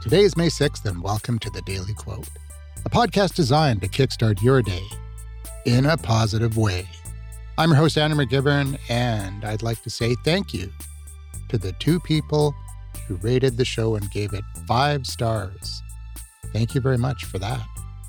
Today is May 6th, and welcome to The Daily Quote, a podcast designed to kickstart your day in a positive way. I'm your host, Andrew McGivern, and I'd like to say thank you to the two people who rated the show and gave it 5 stars. Thank you very much for that.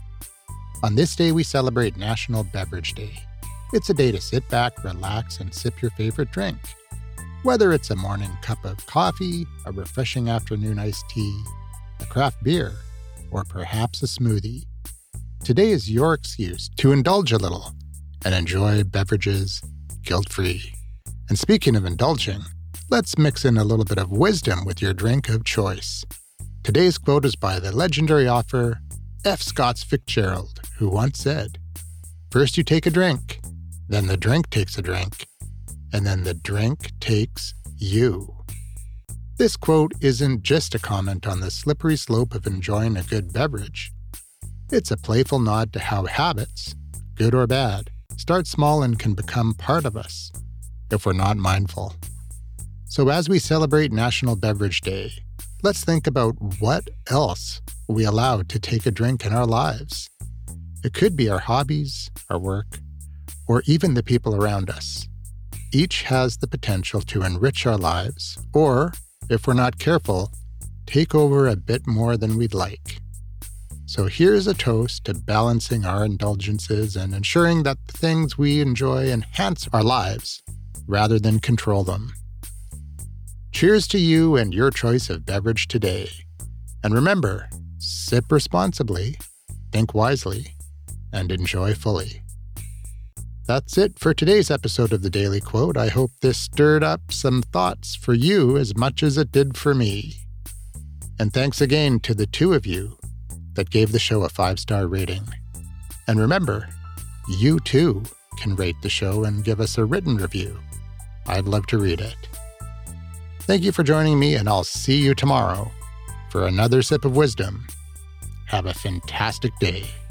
On this day, we celebrate National Beverage Day. It's a day to sit back, relax, and sip your favorite drink. Whether it's a morning cup of coffee, a refreshing afternoon iced tea, a craft beer, or perhaps a smoothie, today is your excuse to indulge a little and enjoy beverages guilt-free. And speaking of indulging, let's mix in a little bit of wisdom with your drink of choice. Today's quote is by the legendary author F. Scott Fitzgerald, who once said, "First you take a drink, then the drink takes a drink, and then the drink takes you." This quote isn't just a comment on the slippery slope of enjoying a good beverage. It's a playful nod to how habits, good or bad, start small and can become part of us if we're not mindful. So as we celebrate National Beverage Day, let's think about what else we allow to take a drink in our lives. It could be our hobbies, our work, or even the people around us. Each has the potential to enrich our lives, or, if we're not careful, take over a bit more than we'd like. So here's a toast to balancing our indulgences and ensuring that the things we enjoy enhance our lives rather than control them. Cheers to you and your choice of beverage today. And remember, sip responsibly, think wisely, and enjoy fully. That's it for today's episode of The Daily Quote. I hope this stirred up some thoughts for you as much as it did for me. And thanks again to the two of you that gave the show a 5-star rating. And remember, you too can rate the show and give us a written review. I'd love to read it. Thank you for joining me, and I'll see you tomorrow for another sip of wisdom. Have a fantastic day.